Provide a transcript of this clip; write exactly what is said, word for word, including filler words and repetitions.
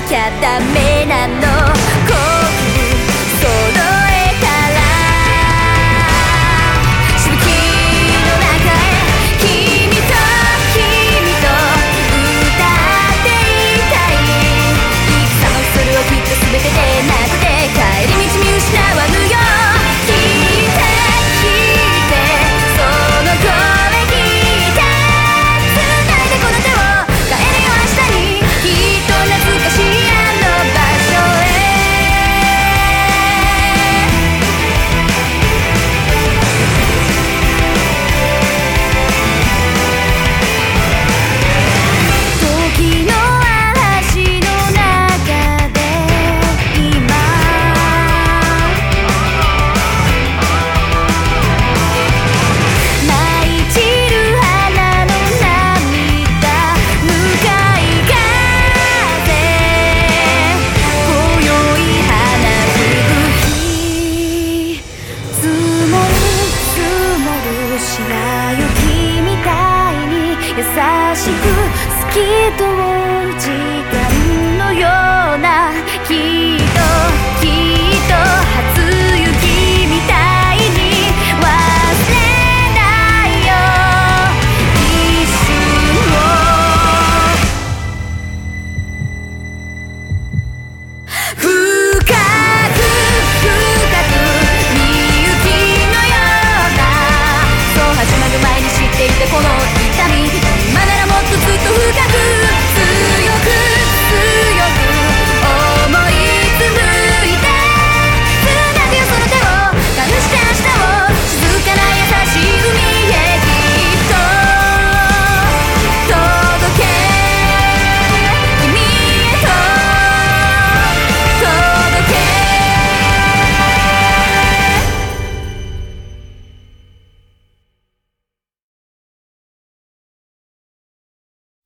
きゃダメなの。こう揃えたらしぶきの中へ君と君と歌っていたい。戦のそれをきっと全てでなくて帰り道見失わぬよ。聞いて聞いてその声聞いて繋いでこの手を帰れよ明日にきっと懐かしいあの場所へ。時の嵐の中で今舞い散る花の涙向かい風今宵花吹く日積もる積もる白雪みたいに優しく透き通る時間のようなきっと